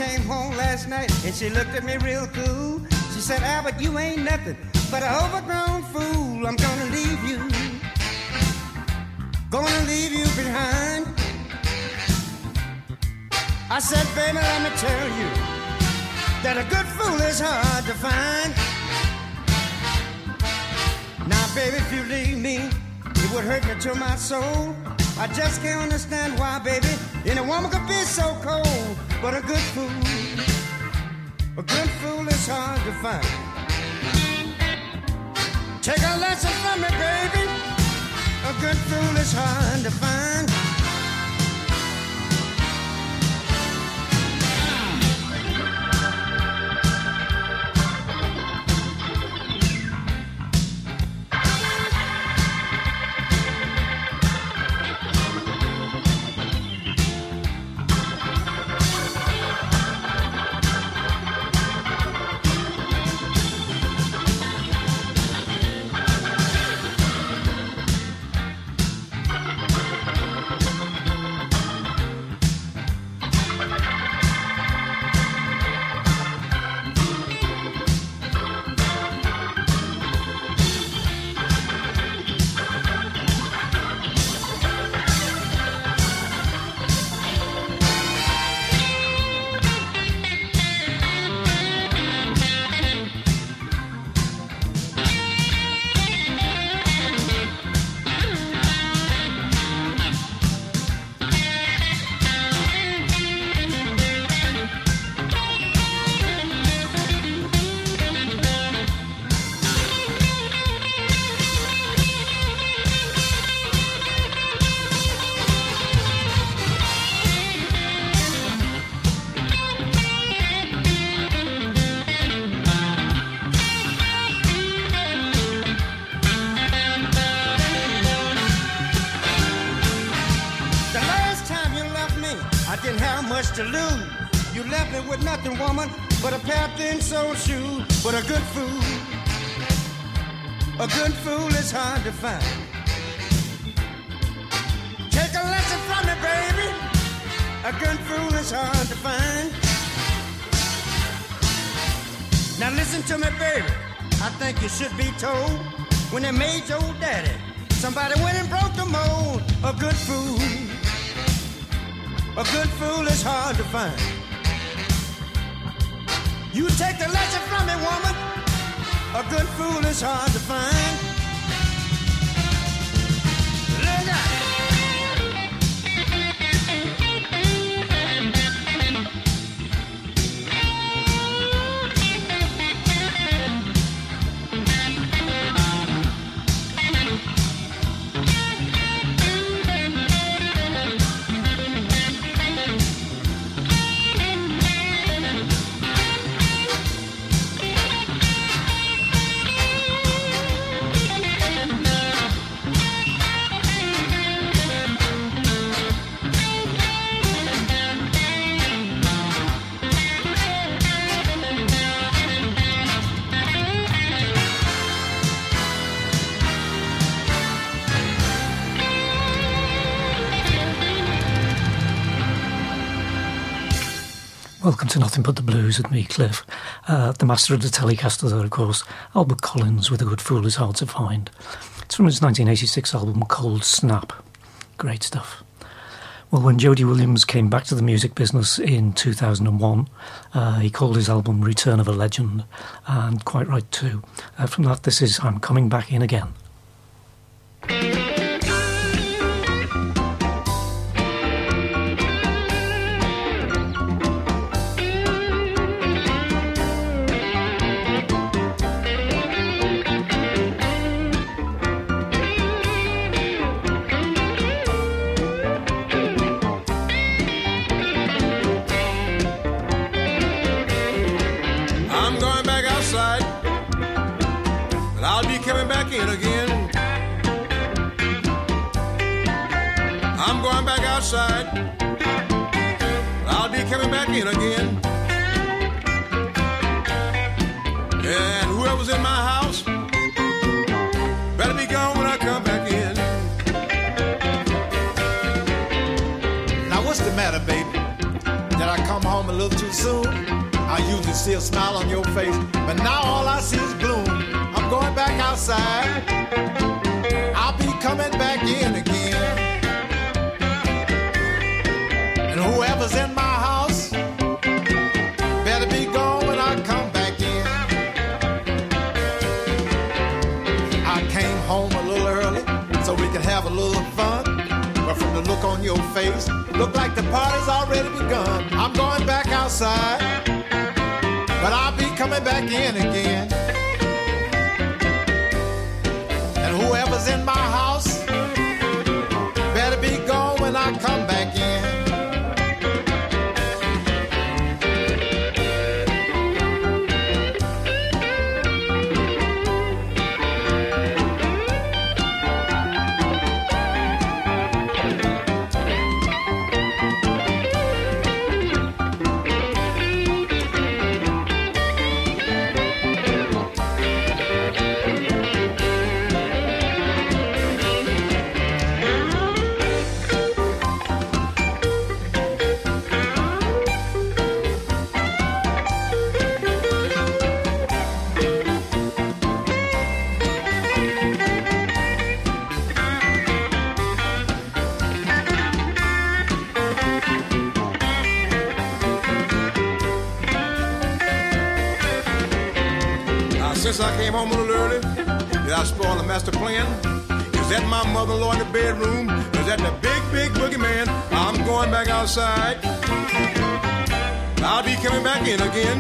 came home last night and she looked at me real cool. She said, Albert, you ain't nothing but an overgrown fool. I'm gonna leave you behind. I said, baby, let me tell you that a good fool is hard to find. Now, baby, if you leave me, it would hurt me to my soul. I just can't understand why, baby, any woman could be so cold. But a good fool is hard to find. Take a lesson from me, baby. A good fool is hard to find. To lose. You left me with nothing, woman, but a pair of thin-soled shoes. But a good fool is hard to find. Take a lesson from me, baby. A good fool is hard to find. Now listen to me, baby. I think you should be told when they made your daddy, somebody went and broke the mold. A good fool is hard to find. You take the lesson from me, woman. A good fool is hard to find. Look out. Welcome to Nothing But the Blues with me, Cliff. The master of the Telecaster there, of course, Albert Collins with A Good Fool Is Hard to Find. It's from his 1986 album Cold Snap. Great stuff. Well, when Jody Williams came back to the music business in 2001, he called his album Return of a Legend, and quite right too. From that, this is I'm Coming Back In Again. Outside, I'll be coming back in again. And whoever's in my house better be gone when I come back in. Now what's the matter, baby? Did I come home a little too soon. I usually see a smile on your face, but now all I see is gloom. I'm going back outside. I'll be coming back in again. And whoever's in my house better be gone when I come back in. I came home a little early so we could have a little fun. But from the look on your face, look like the party's already begun. I'm going back outside, but I'll be coming back in again. And whoever's in my house better be gone when I come back in. Since I came home a little early, did I spoil the master plan? Is that my mother-in-law in the bedroom? Is that the big boogeyman? I'm going back outside. I'll be coming back in again.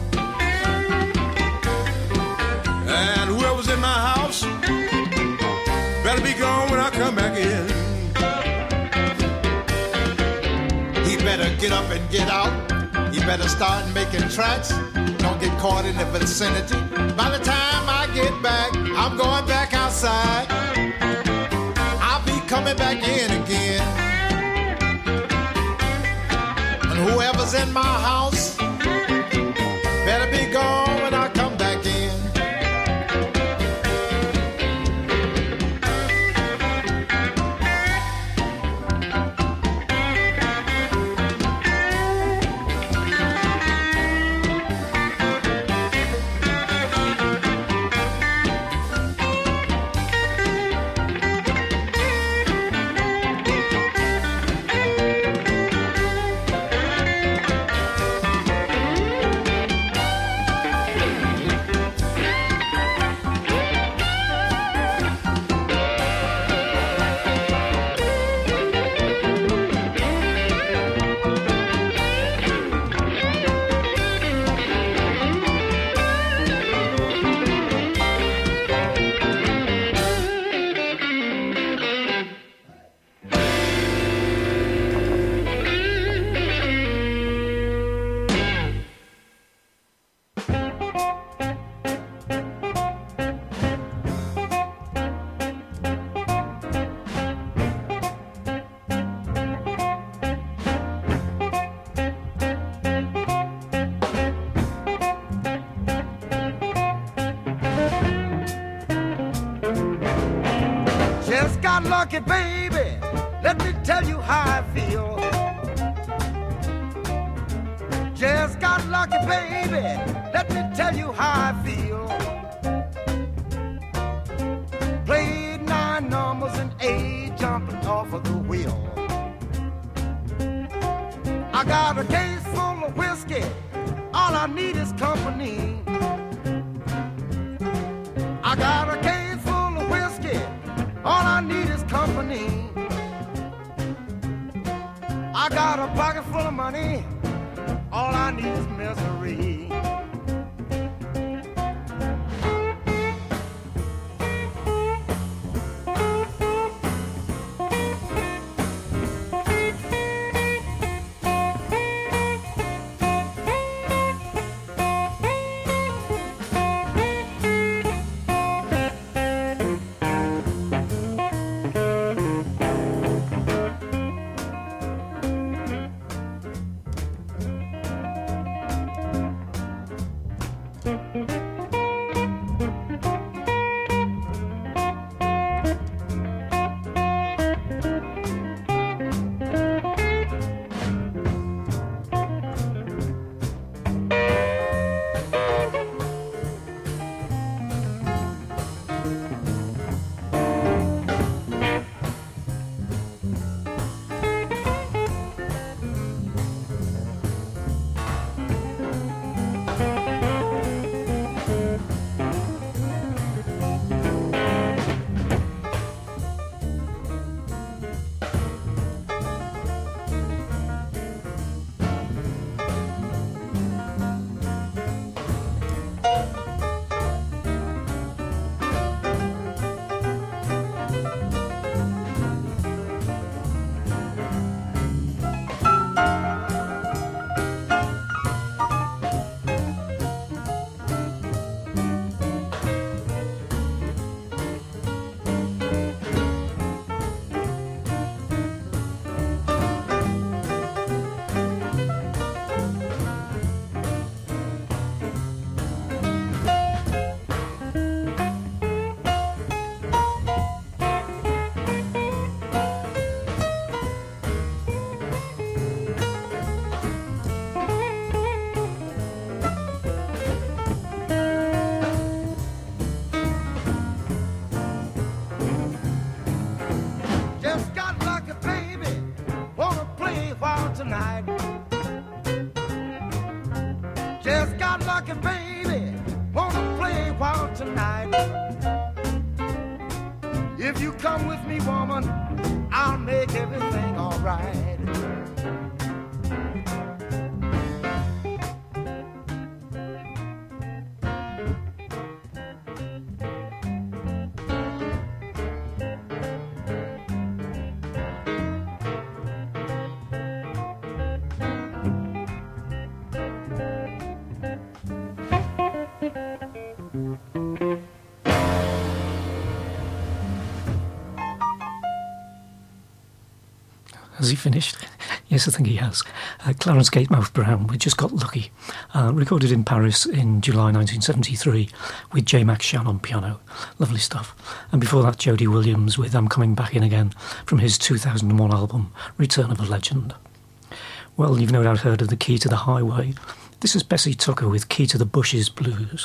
And whoever's in my house better be gone when I come back in. He better get up and get out. He better start making tracks. Don't get caught in the vicinity. By the time I get back, I'm going back outside. I'll be coming back in again. And whoever's in my house better be gone when I come back in. Lucky baby, let me tell you how I feel. Just got lucky baby, let me tell you how I feel. Played 9 numbers and 8 jumping off of the wheel. I got a case full of whiskey, all I need is company. I got a case full of whiskey, all I need is company. I got a pocket full of money, all I need is misery. Just got lucky, baby. Wanna play wild tonight. If you come with me, woman, I'll make everything alright. Has he finished? Yes, I think he has. Clarence Gatemouth Brown, We Just Got Lucky, recorded in Paris in July 1973 with J. Max Shan on piano. Lovely stuff. And before that, Jody Williams with I'm Coming Back In Again from his 2001 album, Return of a Legend. Well, you've no doubt heard of the Key to the Highway. This is Bessie Tucker with Key to the Bushes Blues.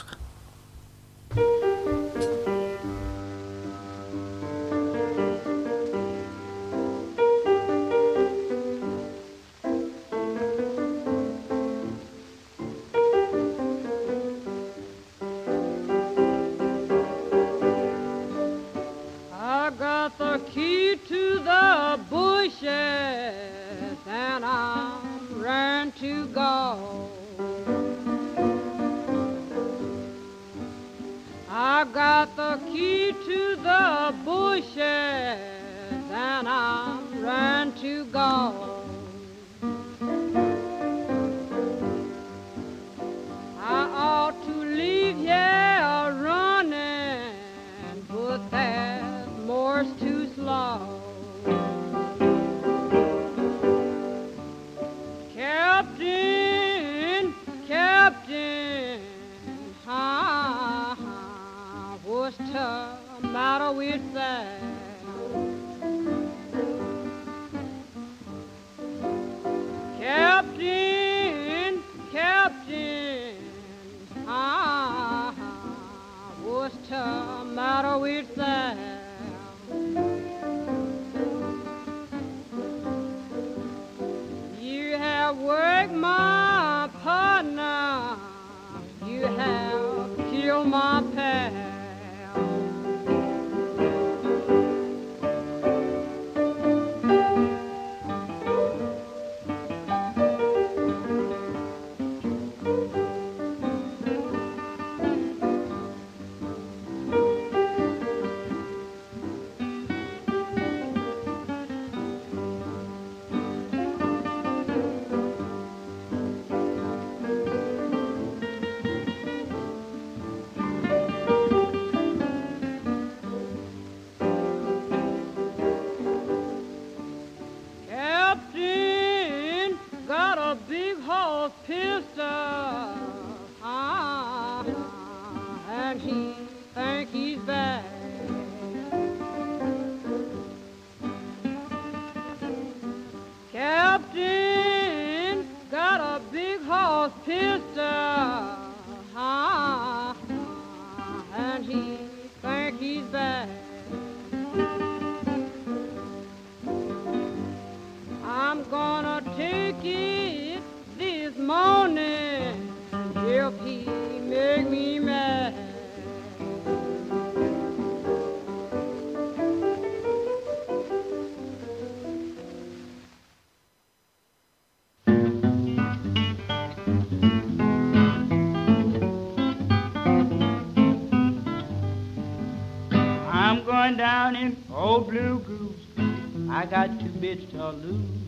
Down in old Blue Goose, I got 2 bits to lose.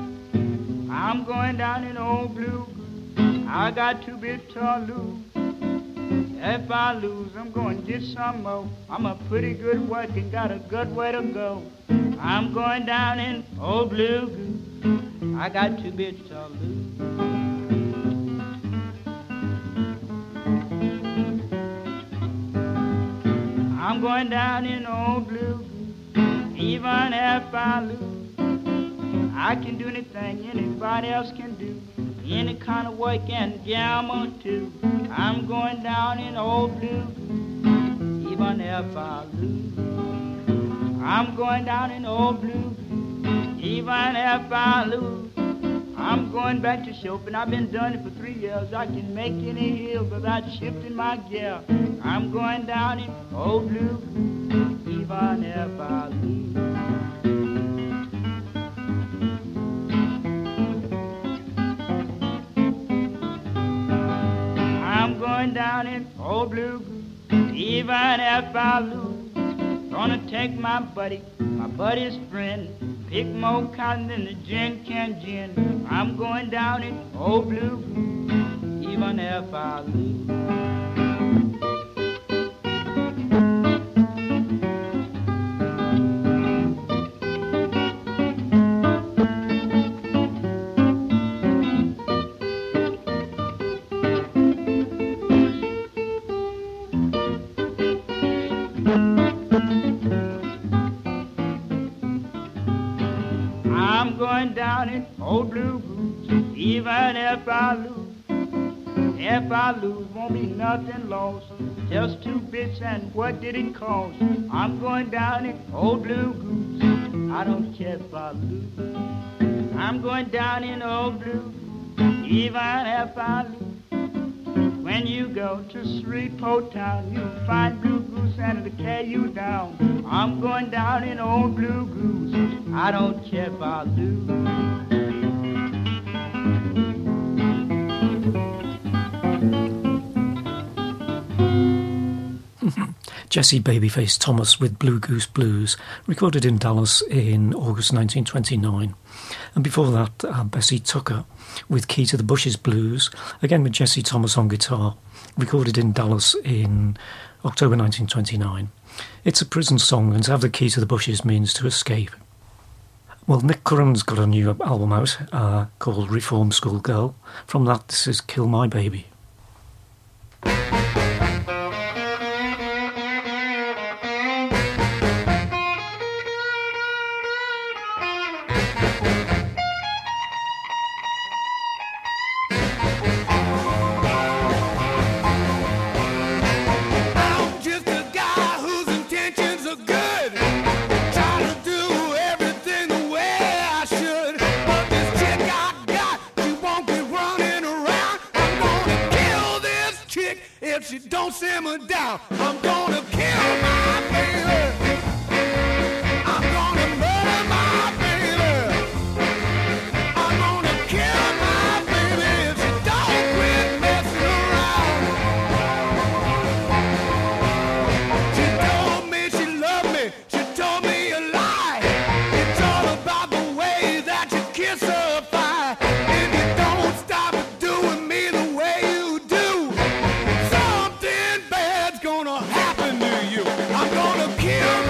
I'm going down in old Blue Goose, I got 2 bits to lose. If I lose, I'm going to get some more. I'm a pretty good working, got a good way to go. I'm going down in old Blue Goose, I got 2 bits to lose. I'm going down in old Blue Goose, even if I lose. I can do anything anybody else can do, any kind of work and jam or two. I'm going down in old Blue Goose, even if I lose. I'm going down in old Blue Goose, even if I lose. I'm going back to shopping. I've been doing it for 3 years. I can make any hill without shifting my gear. I'm going down in old blue goose, even if I lose. I'm going down in old blue goose, even if I lose. Gonna take my buddy's friend, pick more cotton than the gin can gin. I'm going down in old blue goose, even if I lose. I'm going down in old blue goose, even if I lose. If I lose, won't be nothing lost. Just 2 bits, and what did it cost? I'm going down in old blue goose, I don't care if I lose. I'm going down in old blue goose, even if I lose. When you go to Shreveport town, you'll find blue goose and it'll carry you down. I'm going down in old blue goose, I don't care if I lose. Jesse Babyface Thomas with Blue Goose Blues, recorded in Dallas in August 1929. And before that, Bessie Tucker with Key to the Bushes Blues, again with Jesse Thomas on guitar, recorded in Dallas in October 1929. It's a prison song, and to have the key to the bushes means to escape. Well, Nick Curran's got a new album out called Reform School Girl. From that, this is Kill My Baby. Simmer down. I'm gonna kill my baby. I'm gonna murder my baby. I'm gonna kill my baby if she don't quit messing around. She told me she loved me. She told me a lie. It's all about the way that you kiss her fire. If you don't stop doing me the way you do, something bad's gonna happen to you. I'm gonna kill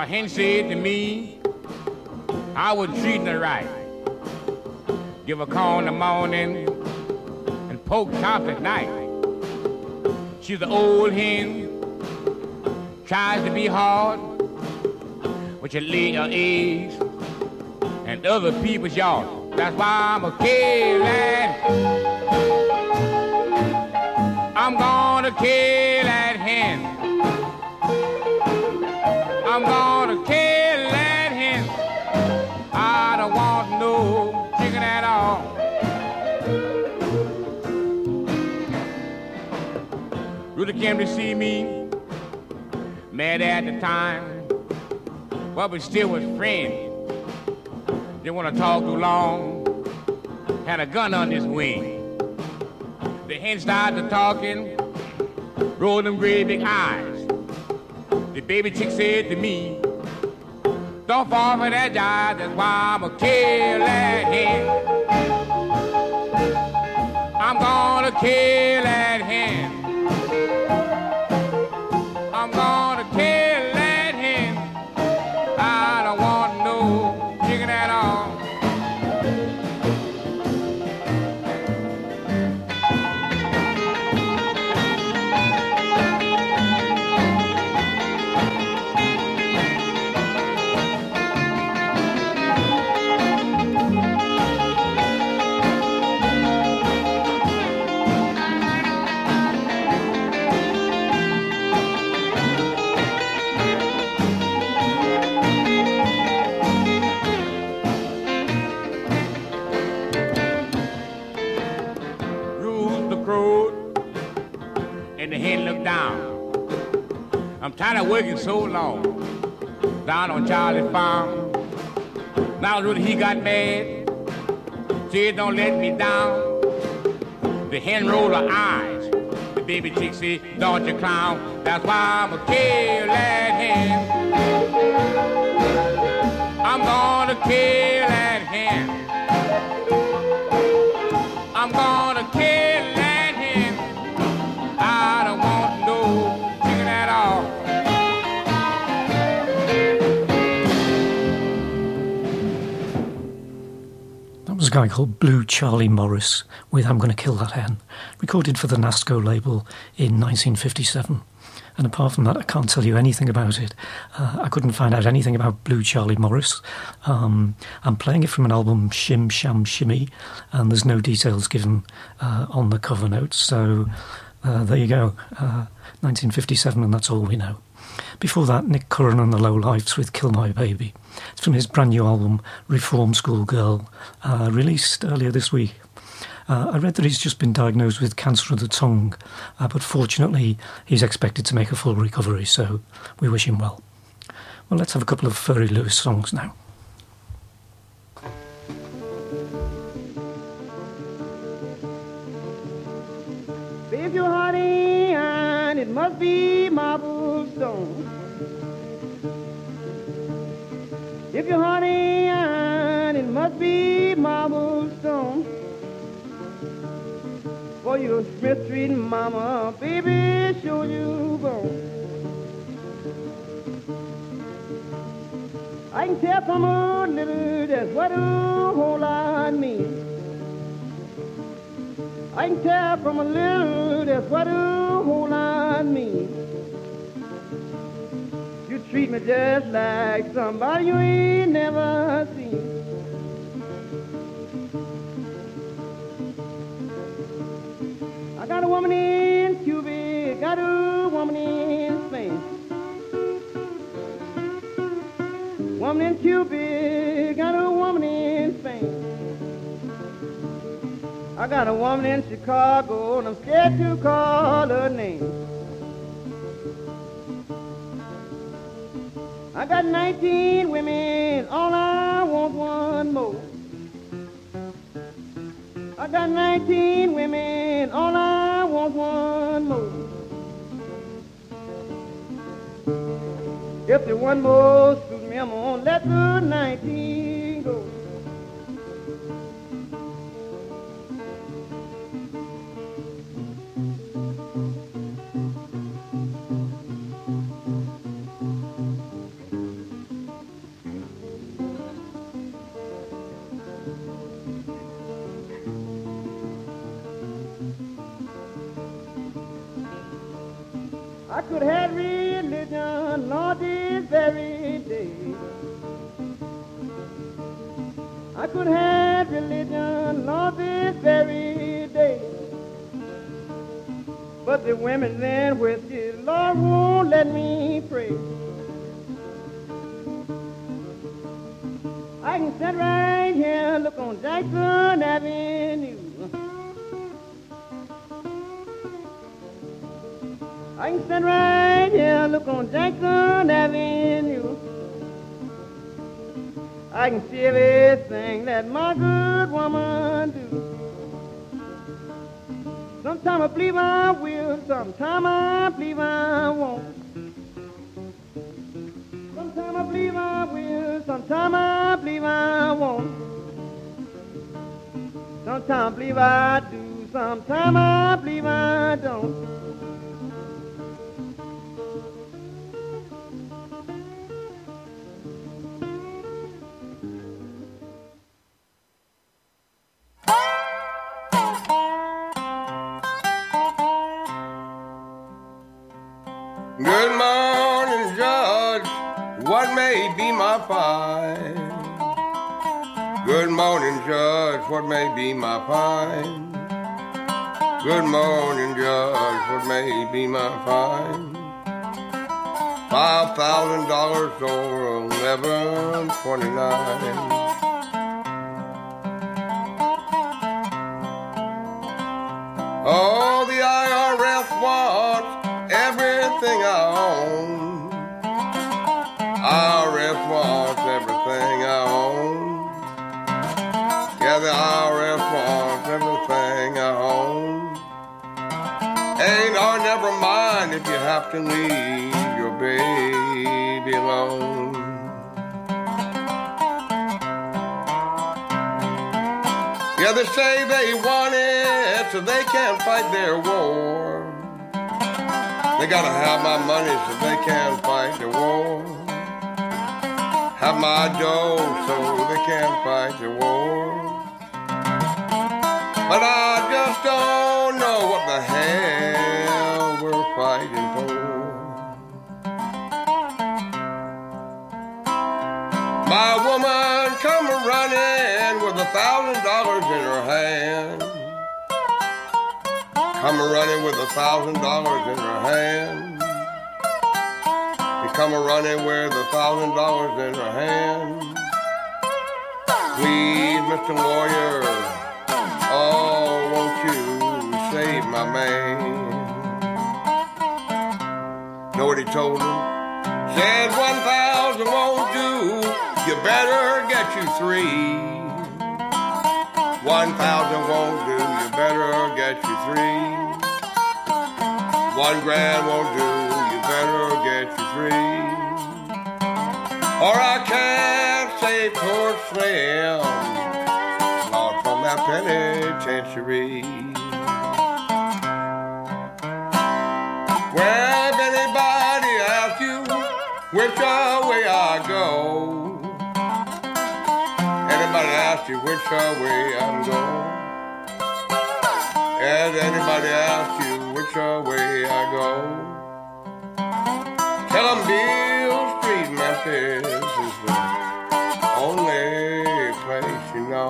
hen said to me, I was treating her right. Give her corn in the morning and pork chops at night. She's an old hen, tries to be hard, but she lay her eggs and other people's yard. That's why I'm a kill that. I'm gonna kill that hen. I'm gonna kill that hen. I don't want no chicken at all. Rudy came to see me, mad at the time, but we still was friends. Didn't want to talk too long, had a gun on his wing. The hen started talking, rolled them great big eyes. The baby chick said to me, don't fall for that jive, that's why I'ma kill that hen. I'm gonna kill that hen. I'm gonna kill that hen. I don't want no chicken at all. And the hen looked down. I'm tired of working so long down on Charlie's farm. Now Rudy, he got mad, said don't let me down. The hen rolled her eyes. The baby chick said, don't you clown. That's why I'ma kill that hen. I'm gonna kill that hen. I'm gonna kill that hen. I don't want no chicken at all. That was a guy called Blue Charlie Morris with I'm Gonna Kill That Hen, recorded for the NASCO label in 1957. And apart from that, I can't tell you anything about it. I couldn't find out anything about Blue Charlie Morris. I'm playing it from an album, Shim Sham Shimmy, and there's no details given on the cover notes. So there you go, 1957, and that's all we know. Before that, Nick Curran and the Lowlifes with Kill My Baby. It's from his brand new album, Reform School Girl, released earlier this week. I read that he's just been diagnosed with cancer of the tongue, but fortunately he's expected to make a full recovery, so we wish him well. Well, let's have a couple of Furry Lewis songs now. If your heart ain't iron, it must be marble stone. If your heart ain't iron, it must be marble stone. For your Smith Street mama, baby, show you bone. I can tell from a little that's what a whole lot means. I can tell from a little that's what a whole lot means. You treat me just like somebody you ain't never seen. I got a woman in Cuba, got a woman in Spain. Woman in Cuba, got a woman in Spain. I got a woman in Chicago, and I'm scared to call her name. I got 19 women, all I want one more. I got 19 women, all I want one more. If the one more suits me, I'm gonna let the 19 go. I could have religion, Lord, this very day. I could have religion, Lord, this very day. But the women then with you, Lord, won't let me pray. I can sit right here, look on Jackson Avenue. I can sit right here, look on Jackson Avenue. I can see everything that my good woman do. Sometime I believe I will, sometime I believe I won't. Sometime I believe I will, sometime I believe I won't. Sometime I believe I do, sometime I believe I don't. Good morning, Judge. What may be my fine? Good morning, Judge. What may be my fine? Good morning, Judge. What may be my fine? $5,000 or 11.29. Oh, the IRS wants everything I own. IRS wants everything I own. Yeah, the IRS wants everything I own. Hey, no, never mind if you have to leave your baby alone. Yeah, they say they want it so they can't fight their war. They gotta have my money so they can't fight the war. Have my dough so they can't fight the war. But I just don't know what the hell we're fighting for. My woman come running with $1,000 in her hand. Come running with $1,000 in her hand. You come running with $1,000 in her hand. Please, Mr. Lawyer, oh, won't you save my man? Know what he told him? Said 1,000 won't do. You better get you 3. 1,000 won't do. You better get you 3. $1,000 won't do, you better get you 3. Or I can't say poor Slim, not from that penitentiary. Well, if anybody asks you which way I go, anybody asks you which way I'm going, and anybody asks you which way I go, tell them Beale Street, Memphis is the only place you know.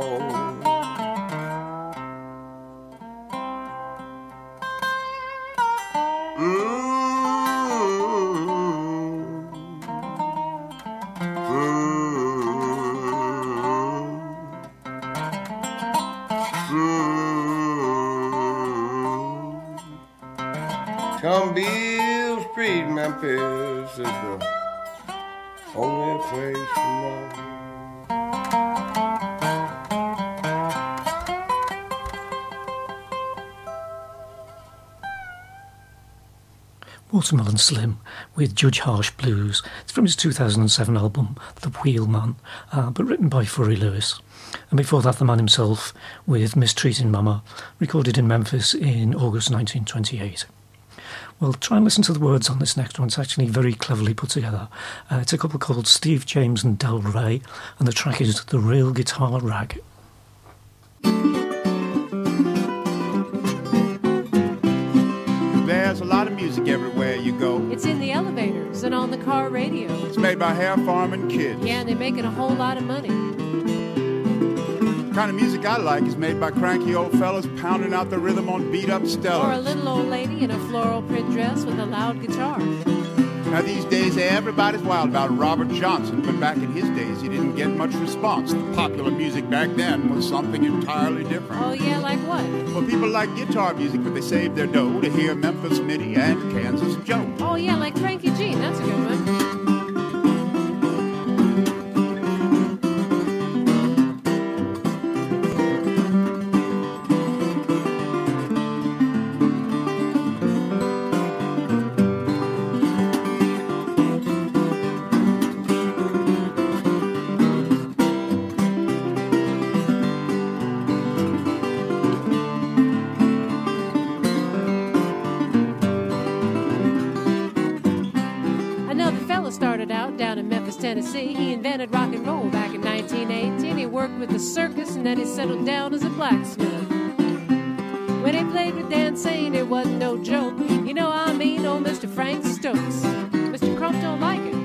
Come Beale Street, Memphis is the only place you know. Watermelon Slim with Judge Harsh Blues. It's from his 2007 album, The Wheelman, but written by Furry Lewis. And before that, the man himself with Mistreating Mama, recorded in Memphis in August 1928. Well, try and listen to the words on this next one. It's actually very cleverly put together. It's a couple called Steve James and Del Rey, and the track is The Real Guitar Rag. There's a lot of music everywhere you go. in the elevators and on the car radio. It's made by hair farming kids. Yeah, and they're making a whole lot of money. The kind of music I like is made by cranky old fellas pounding out the rhythm on beat-up Stellas. Or a little old lady in a floral print dress with a loud guitar. Now these days everybody's wild about Robert Johnson, but back in his days he didn't get much response. The popular music back then was something entirely different. Oh yeah, like what? Well, people like guitar music, but they saved their dough to hear Memphis Minnie and Kansas Joe. Oh yeah, like Frankie Jean, that's a good one. Tennessee. He invented rock and roll back in 1918. He worked with the circus and then he settled down as a blacksmith. When he played with Dan Sain, it wasn't no joke. You know I mean, old Mr. Frank Stokes. Mr. Crump don't like it.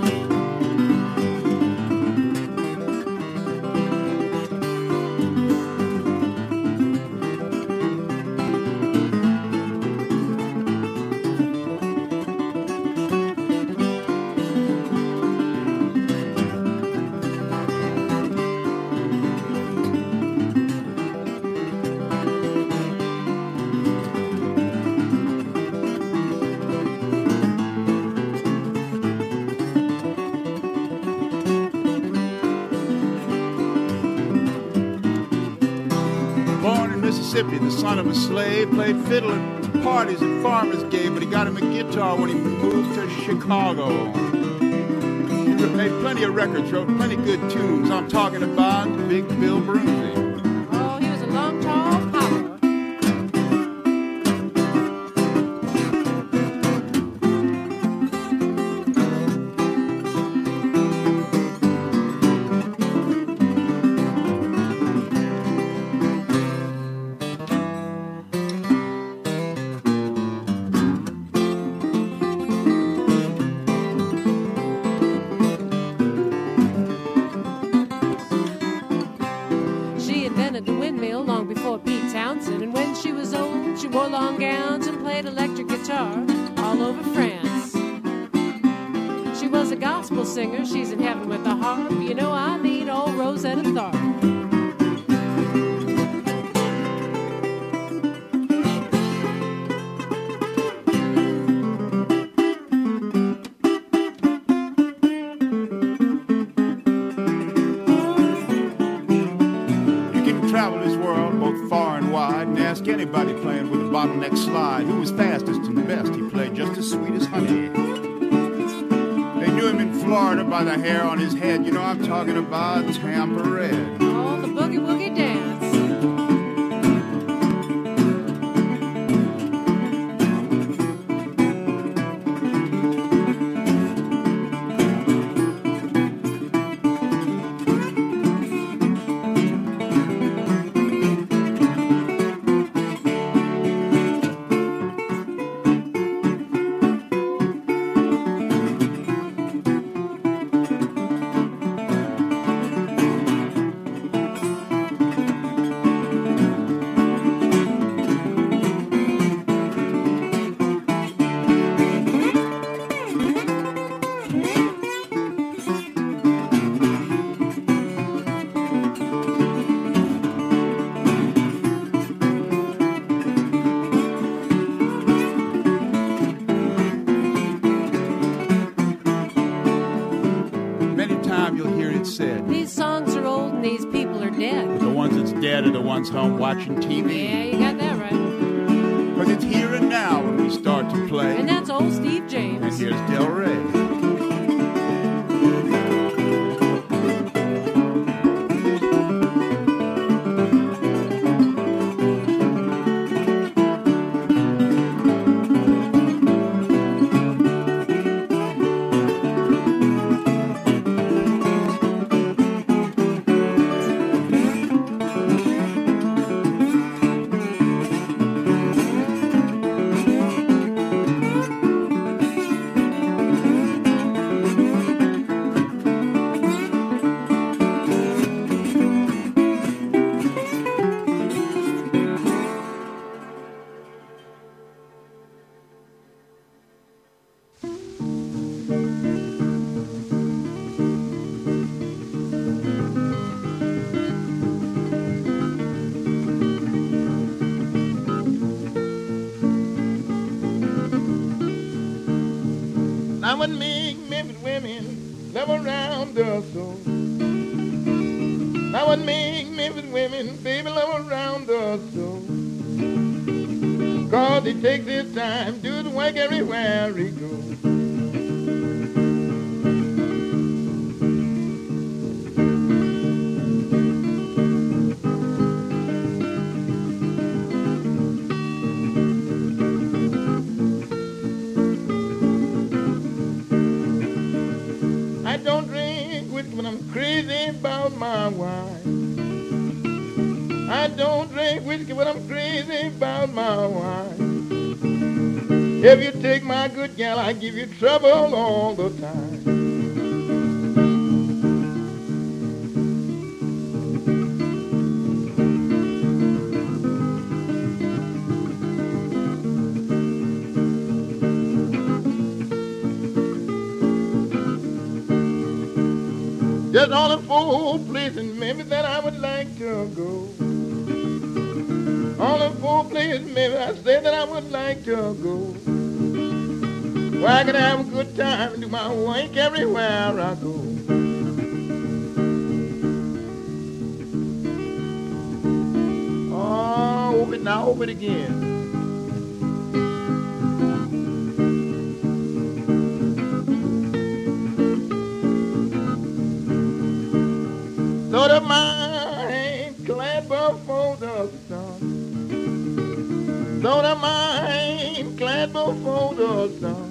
Mississippi, the son of a slave, played fiddle at parties and farmers' gave, but he got him a guitar when he moved to Chicago. He made plenty of records, wrote plenty good tunes. I'm talking about Big Bill Broomsby. Oh, he was a long, tall papa. Wore long gowns and played electric guitar all over France. She was a gospel singer, she's in heaven with a harp. You know I mean old Rosetta Tharpe. Anybody playing with a bottleneck slide who was fastest and best, he played just as sweet as honey. They knew him in Florida by the hair on his head. You know I'm talking about Tampa Red. Oh, the boogie woogie dance. Home watching TV. Yeah, you got that right. Because it's here and now when we start to play. And that's old Steve James. And here's Del Rey. I would make Memphis women love around us so. I would make Memphis women, baby, love around us so. Cause he takes his time, do his work everywhere he goes. I don't drink whiskey when I'm crazy about my wife. I don't drink whiskey when I'm crazy about my wife. If you take my good gal, I give you trouble all the time. There's only 4 places in Memphis that I would like to go. Only 4 places in Memphis I say that I would like to go. Where I can have a good time and do my work everywhere I go. Oh, open it now, open it again. Lord of mine, glad before the sun. Lord of mine, glad before the sun.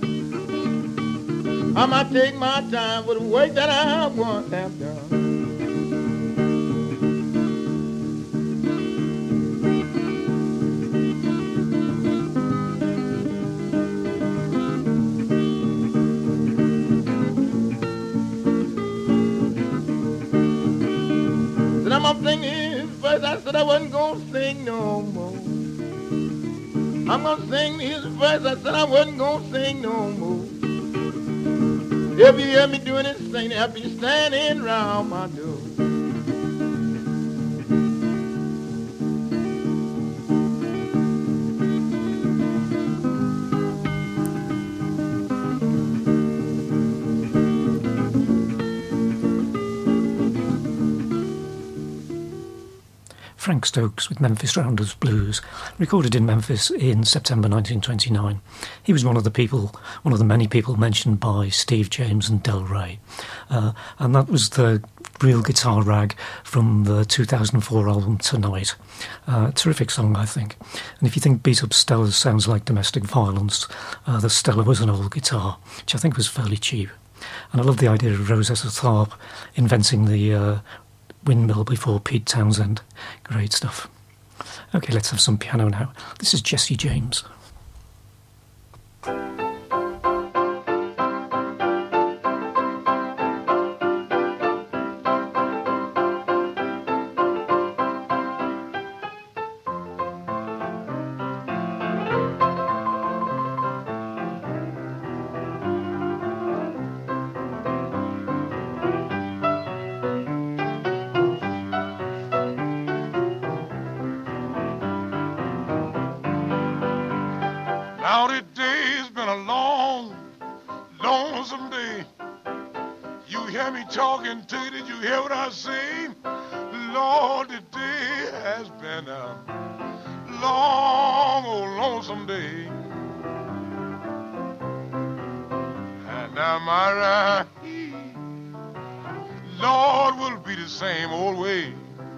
I might take my time for the work that I once have done. I'm gonna sing this verse. I said I wasn't gonna sing no more. I'm gonna sing this verse. I said I wasn't gonna sing no more. If you hear me doing this thing, I'll be standing round my door. Frank Stokes with Memphis Rounders Blues, recorded in Memphis in September 1929. He was one of the many people mentioned by Steve James and Del Rey. And that was the real guitar rag from the 2004 album Tonight. Terrific song, I think. And if you think Beat Up Stella sounds like domestic violence, the Stella was an old guitar, which I think was fairly cheap. And I love the idea of Rosetta Tharpe inventing the windmill before Pete Townsend. Great stuff. Okay, let's have some piano now. This is Jesse James. Now today's been a long, lonesome day. You hear me talking to you, did you hear what I say? Lord, today has been a long, old, lonesome day. And am I right? Lord, will be the same old way.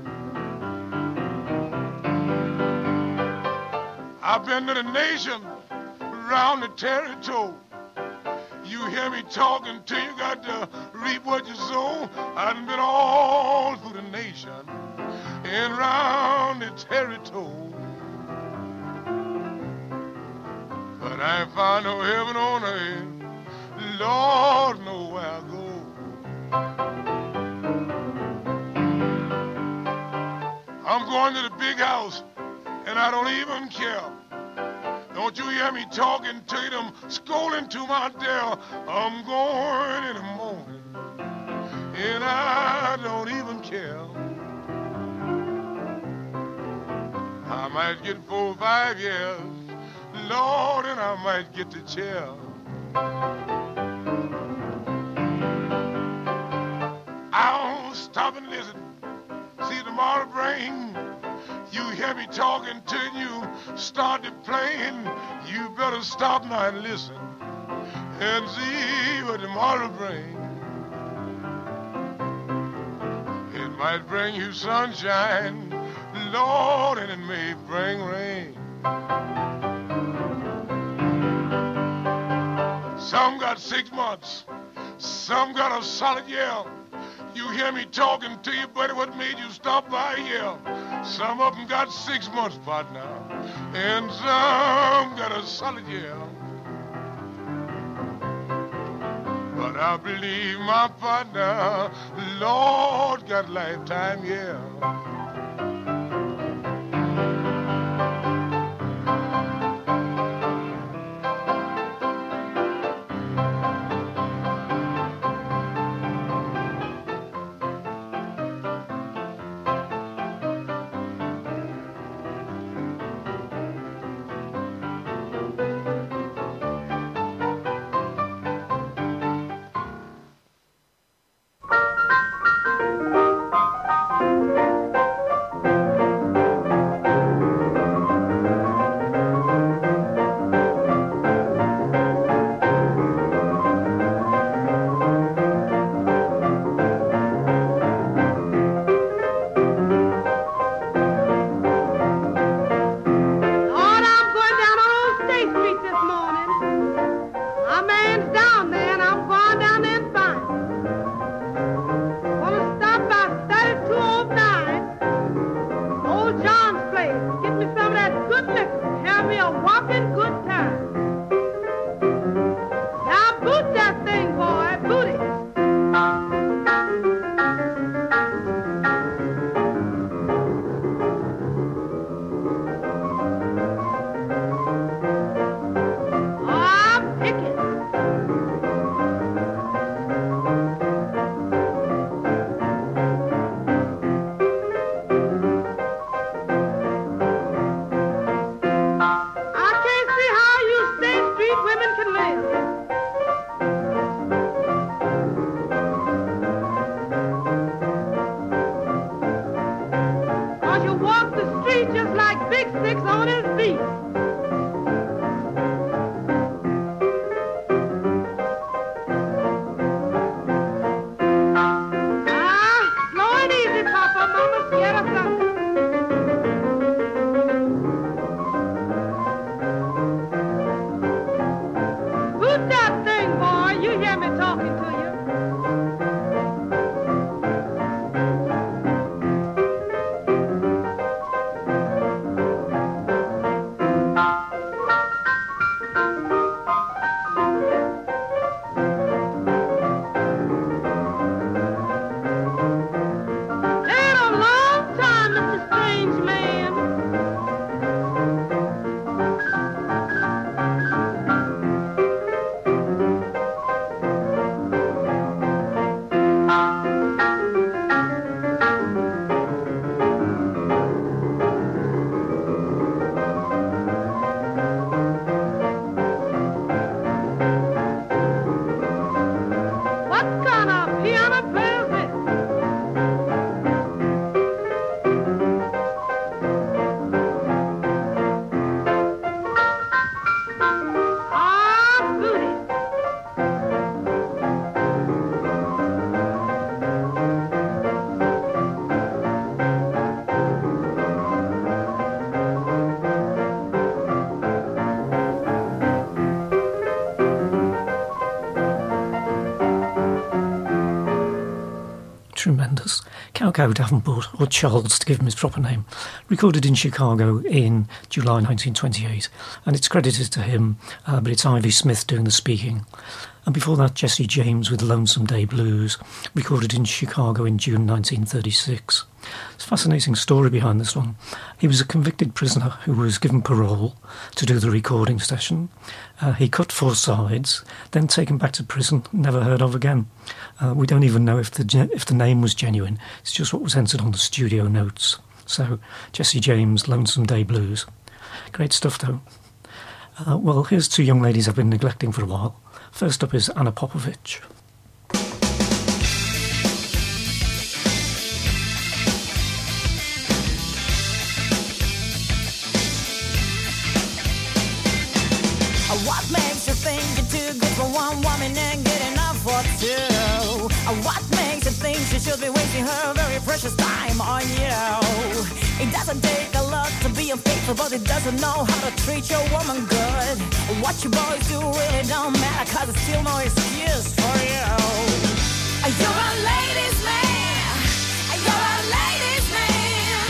I've been to the nation, around the territory. You hear me talking to you, got to reap what you sow. I've been all through the nation and round the territory. But I ain't found no heaven on earth. Lord, know where I go. I'm going to the big house, and I don't even care. Don't you hear me talking to them, scolding to my dare. I'm going in the morning, and I don't even care. I might get 4 or 5 years, Lord, and I might get the chair. started playing, you better stop now and listen and see what tomorrow brings. It might bring you sunshine, Lord, and it may bring rain. Some got 6 months, some got a solid year. You hear me talking to you, buddy, what made you stop by here? Some of them got 6 months, partner, and some got a solid year. But I believe my partner, Lord, got lifetime, yeah. Tremendous. Cowcow Davenport, or Charles to give him his proper name, recorded in Chicago in July 1928, and it's credited to him, but it's Ivy Smith doing the speaking. And before that, Jesse James with Lonesome Day Blues, recorded in Chicago in June 1936. It's a fascinating story behind this one. He was a convicted prisoner who was given parole to do the recording session. He cut 4 sides, then taken back to prison, never heard of again. We don't even know if the name was genuine. It's just what was entered on the studio notes. So, Jesse James, Lonesome Day Blues. Great stuff, though. Well, here's 2 young ladies I've been neglecting for a while. First up is Anna Popovich. What makes you think you're too good for one woman and good enough for two? What makes you think she should be wasting her very precious time on you? It doesn't take a lot to be unfaithful, but it doesn't know how to treat your woman good. What you boys do really don't matter, cause it's still no excuse for you. You're a ladies' man. You're a ladies' man.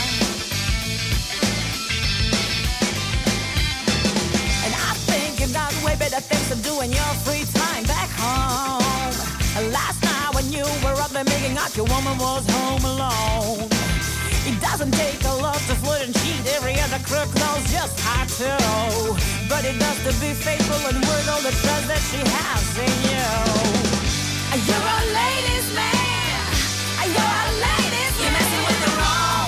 And I think you got way better things to do in your free time back home. Last night when you were up there making out, your woman was home alone. It doesn't take a lot to flirt and cheat. Every other crook knows just how to. But it does to be faithful and worth all the trust that she has in you. You're a ladies' man. You're a ladies' man. You're messing with the wrong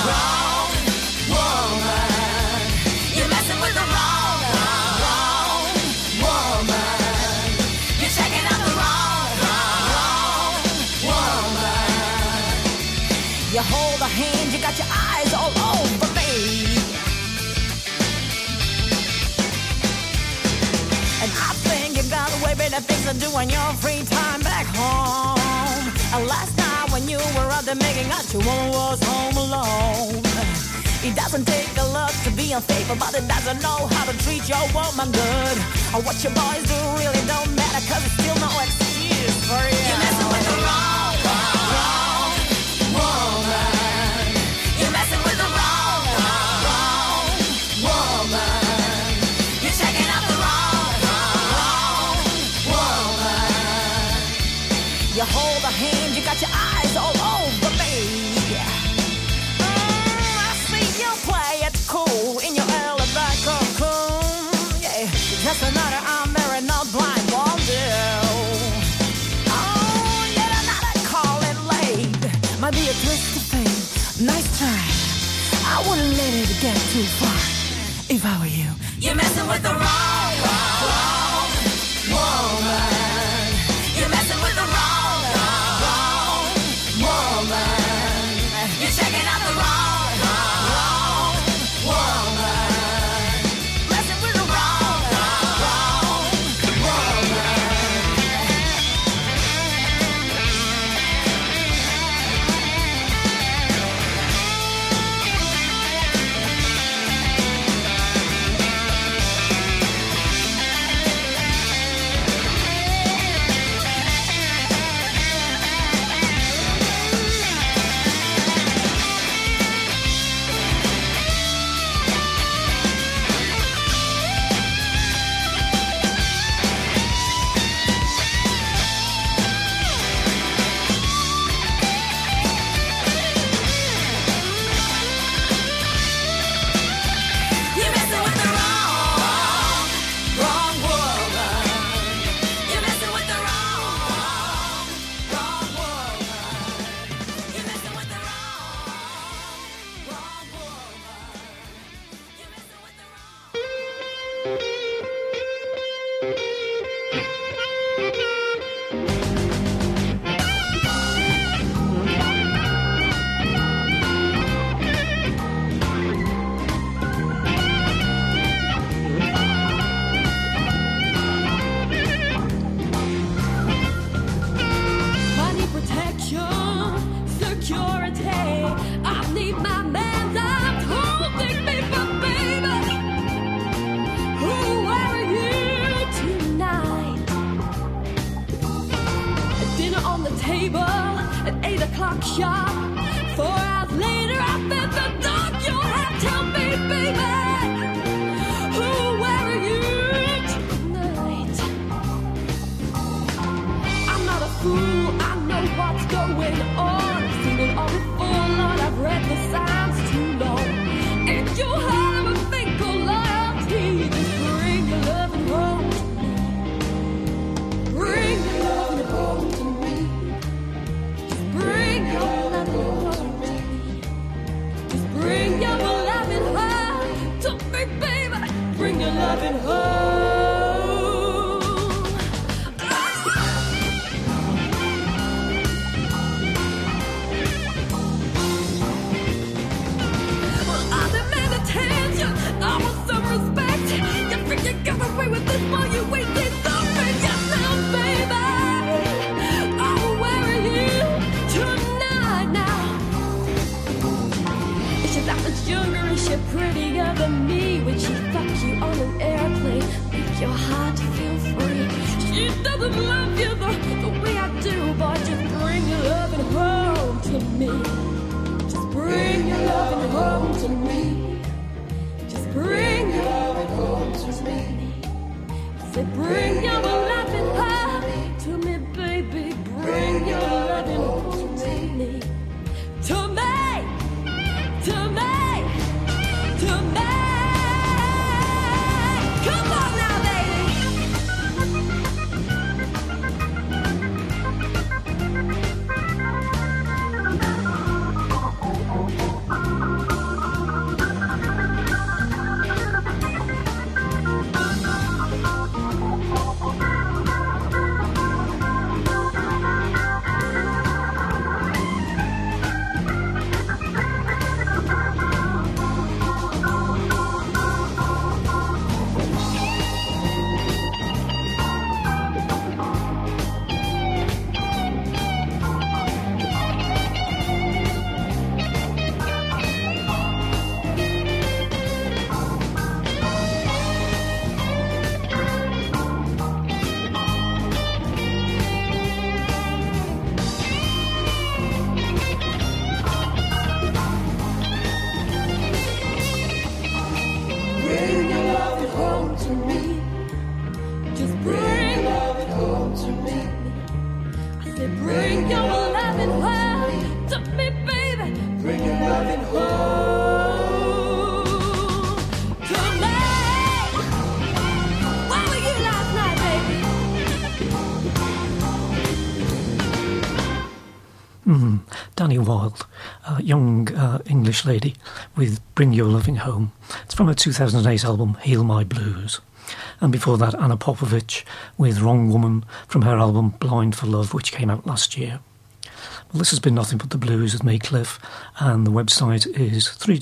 woman. You're messing with the wrong woman. You're checking out the wrong woman. You hold her hand, you got your eyes all over me. And I think you got way better things to do on your free time back home. And last night when you were out there making out, your woman was home alone. It doesn't take a lot to be unfaithful, but it doesn't know how to treat your woman good. Or what your boys do really don't matter, cause it's still no excuse for you. You're messing with the wrong woman. You're messing with the wrong woman. You're checking out the wrong woman. You hold her hand, you got your eyes all over me. I see you play it cool in your early back cocoon. Yeah, just another unmarried, not blind won't do. Oh, yet another call it late. Might be a twist of fate, nice try. I wouldn't let it get too far if I were you. You're messing with the wrong woman. You're messing with the wrong woman. You're checking out the wrong woman. Messing with the wrong woman. You're messing with the wrong woman. You're messing with the wrong woman. You're messing with the wrong woman. You're messing with the money, protection, security. I need my man that's holding me, but baby, who are you tonight? Dinner on the table at 8 o'clock sharp. 4 hours later, I'm at the door. You have to tell me, baby, who are you tonight? I'm not a fool, I know what's going on. I've seen it all before, Lord, I've read the signs too long. If you have a think of loyalty, just bring your loving home to me. Bring your loving home to me. Just bring your loving home to me. Just bring your loving home to me, baby. Bring your loving home. love you the way I do, boy, just bring your loving home to me. Just bring your loving home to me. Just bring your loving home to me. Say, bring your loving home to me, baby. Bring your loving home to me. To me, to me, to me. Come on now, baby. Bring your loving home to me. Just bring your loving home to me. I said, bring your loving home to me, baby. Bring your loving home to me. Where were you last night, baby? Danny Wilde, a young English lady with Bring Your Loving Home. It's from her 2008 album Heal My Blues. And before that, Anna Popovich with Wrong Woman from her album Blind for Love, which came out last year. Well, this has been Nothing But The Blues with me, Cliff, and the website is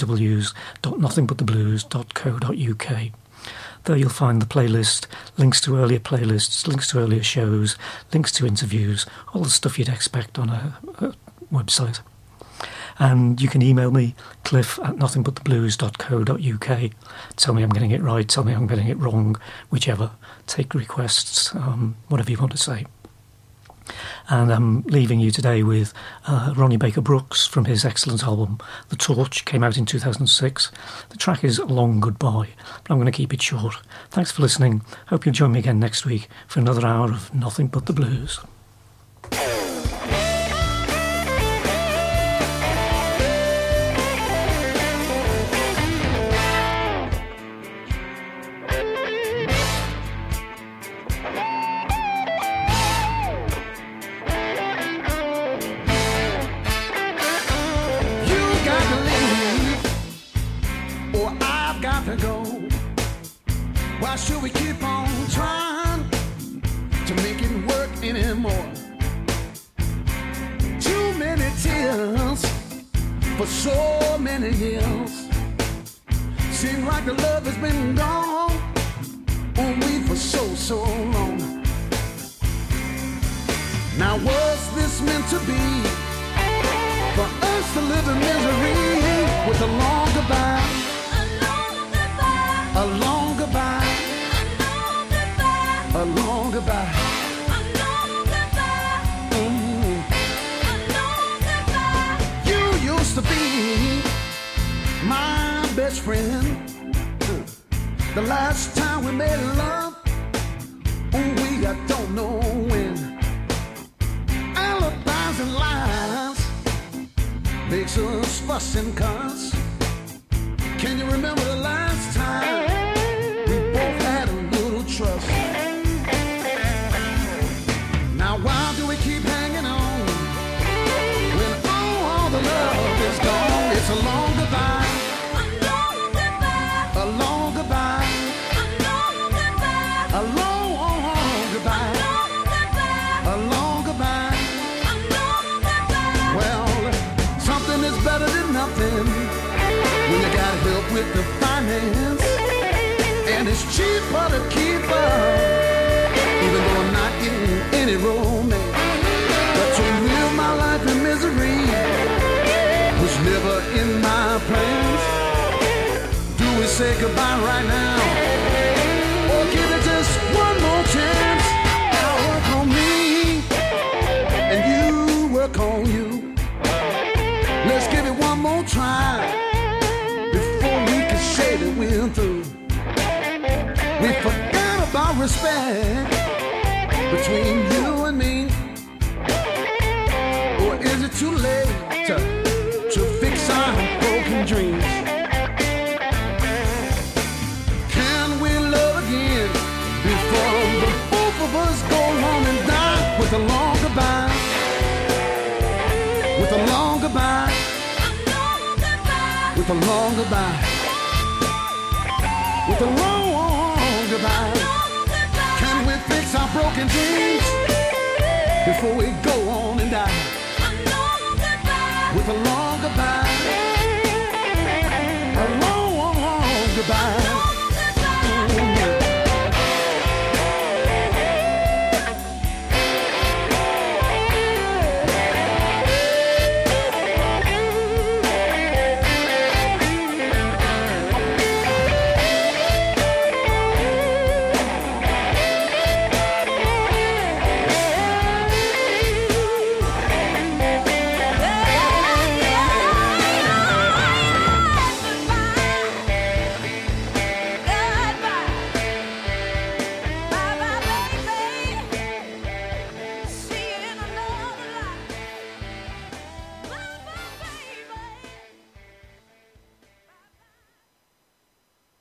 www.nothingbuttheblues.co.uk. There you'll find the playlist, links to earlier playlists, links to earlier shows, links to interviews, all the stuff you'd expect on a website. And you can email me, cliff@nothingbuttheblues.co.uk. Tell me I'm getting it right, tell me I'm getting it wrong, whichever. Take requests, whatever you want to say. And I'm leaving you today with Ronnie Baker Brooks from his excellent album The Torch, came out in 2006. The track is A Long Goodbye, but I'm going to keep it short. Thanks for listening. Hope you'll join me again next week for another hour of Nothing But The Blues. Why should we keep on trying to make it work anymore? Too many tears for so many years. Seems like the love has been gone on me for so long. Now was this meant to be for us to live in misery with a long goodbye? A long goodbye. A long goodbye. You used to be my best friend. The last time we made love, we don't know when. Alibis and lies makes us fuss and cuss. Can you remember the last time we both had a little trust? Now why do we keep hanging on when all the love is gone? It's a long goodbye. A long goodbye. A long goodbye. A long goodbye. Well, something is better than nothing when you got help with the finance, and it's cheaper to keep up, even though I'm not getting any romance. But to live my life in misery was never in my plans. Do we say goodbye right now, or give it just one more chance? Now work on me. respect between you and me? Or is it too late to fix our broken dreams? Can we love again before the both of us go on and die with a long goodbye? With a long goodbye. With a long goodbye. With a long goodbye. Can we fix our broken dreams before we go